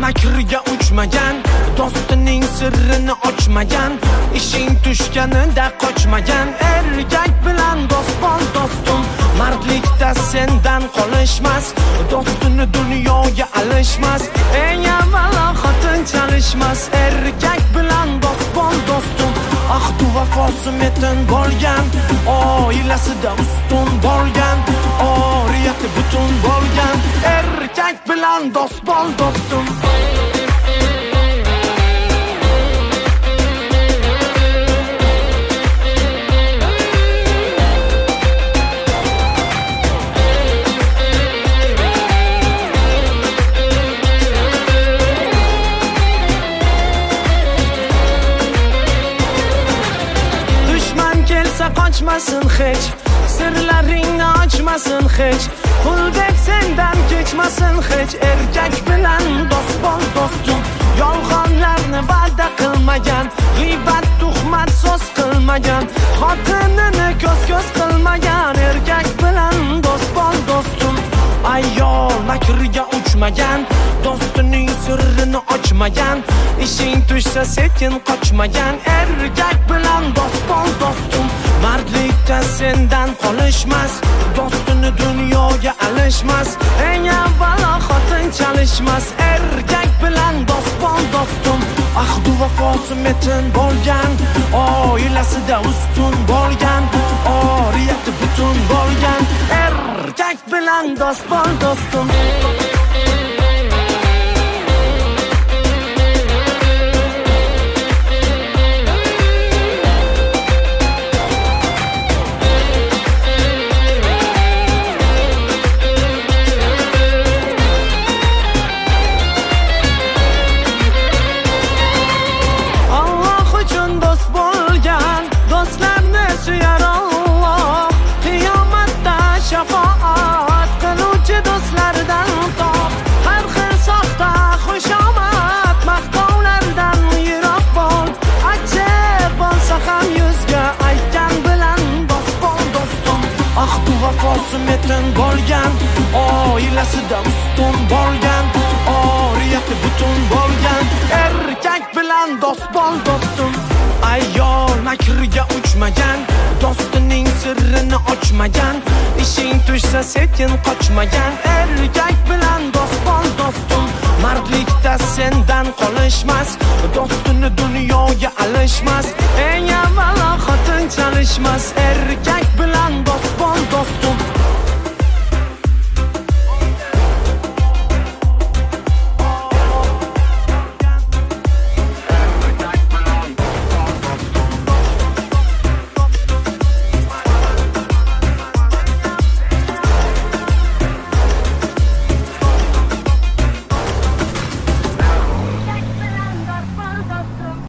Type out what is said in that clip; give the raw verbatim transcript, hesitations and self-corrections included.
makriga uchmagan, do'stining sirrini ochmagan, ishing tushganida qochmagan. Erkak bilan do'st bo'l do'stim, mardlikda sendan qolishmas, do'stini dunyoga alishmas, eng avvalo xotin chalishmas. Erkak bilan do'st bo'l do'stim, ahdu vafosi metin bo'lgan, oilasida ustun bo'lgan, oriyati butun bo'lgan. Erkak bilan do'st bo'l do'stim. Qochmasin hech, sirlaringni ochmasin hech, pul deb sendan kechmasin hech. Erkak bilan do'st bo'l do'stim, yolg'onlarni va'da qilmagan, g'iybat tuhmat so'z qilmagan, xotinini ko'z-ko'z qilmagan. Erkak bilan do'st bo'l do'stim, ayol makriga uchmagan, do'stining sirrini ochmagan, ishing tushsa sekin qochmagan. Erkak bilan do'st bo'l do'stim, mardlikda sendan qolishmas, do'stini dunyoga alishmas, eng avvalo xotin chalishmas. Erkak bilan do'st bo'l do'stim, ahdu vafosi metin bo'lgan, oilasida ustun bo'lgan, oriyati butun bo'lgan. Erkak bilan do'st bo'l do'stim. Shafaat qiluvchi do'stlardan top, har xil soxta xushomat maqtovlardan yiroq bo'l. Achchiq bo'lsa ham yuzga aytgan bilan do'st bo'l do'stim, ahdu vafosi metin bo'lgan, oilasida ustun bo'lgan, oriyati butun bo'lgan. Erkak bilan do'st bo'l do'stim, ayol makriga uchmagan, do'stining sirrini ochmagan, ishing tushsa sekin qochmagan. Erkak bilan do'st bo'l do'stim, mardlikda sendan qolishmas, do'stini dunyoga alishmas, eng avvalo xotin chalishmas. Erkak